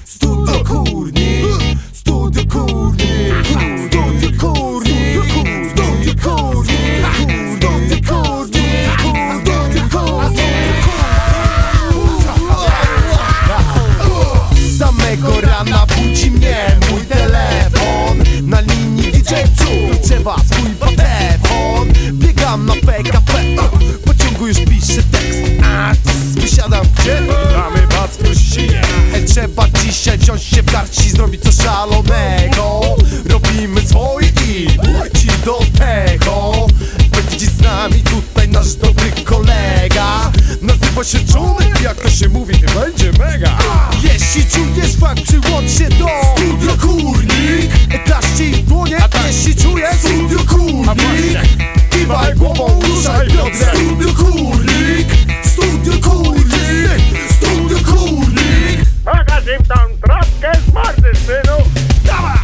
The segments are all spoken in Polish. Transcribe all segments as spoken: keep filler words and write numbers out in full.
Studio Kurnik, Studio Kurnik, Studio Kurnik, Studio Kurnik, Studio Kurnik, Studio Kurnik. Samego rana budzi mnie mój telefon. Na linii D J Cud, trzeba swój patefon. Biegam na P K P, w pociągu już piszę tekst. A, wysiadam gdzie? Damy bac gościnie. Trzeba dzisiaj wziąć się w garści, zrobić coś szalonego. Robimy swoje i ci do tego. Będzie z nami tutaj nasz dobry kolega. Nazywa się Johnny, jak to się mówi, będzie mega. Jeśli czujesz fakt, przyłącz się do Studio Kurnik. Klaszcie i dłonie, jeśli czujesz Studio Kurnik. Kiwaj głową, ruszaj biodrem. Studio Kurnik, Studio Kurnik, Studio Kurnik. Pokaż im tą trawkę z mordy, synu! Dawaj!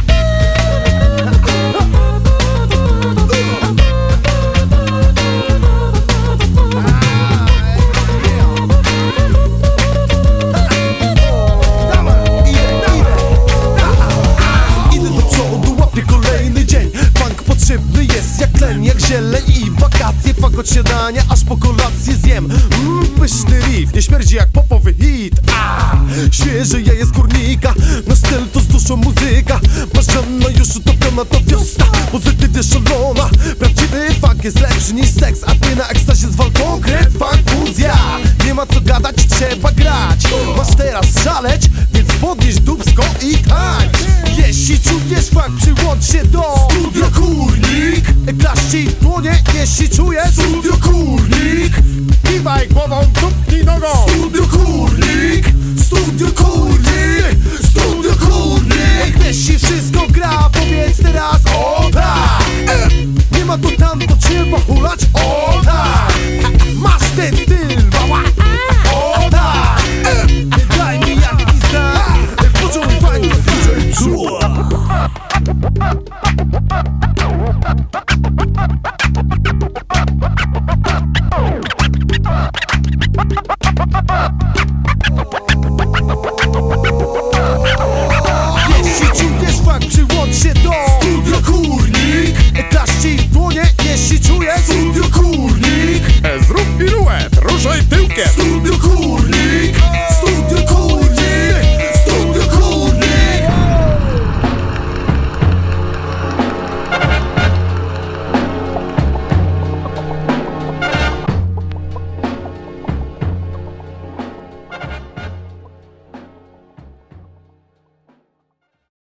Idę do przodu, łapię kolejny dzień. Funk potrzebny jest jak tlen, jak zieleń i wakacje. Funk od śniadania, aż po kolację zjem. Mmm, pyszny riff, nie śmierdzi jak popowy hit. A, świeży jaje z kurnika, nasz styl to z duszą muzyka. Marzena już utopiona to wiosna, pozytywnie szalona. Prawdziwy funk jest lepszy niż seks, a ty na ekstazie zwal konkret. Funkuzja, nie ma co gadać, trzeba grać. Masz teraz szaleć, więc podnieś dupsko i tańcz. Jeśli czujesz funk, przyłącz się do Studio Kurnik. Klaszcie i dłonie, jeśli czujesz Studio Kurnik. Kiwaj głową, tupnij nogą! Studio Kurnik, Studio Kurnik.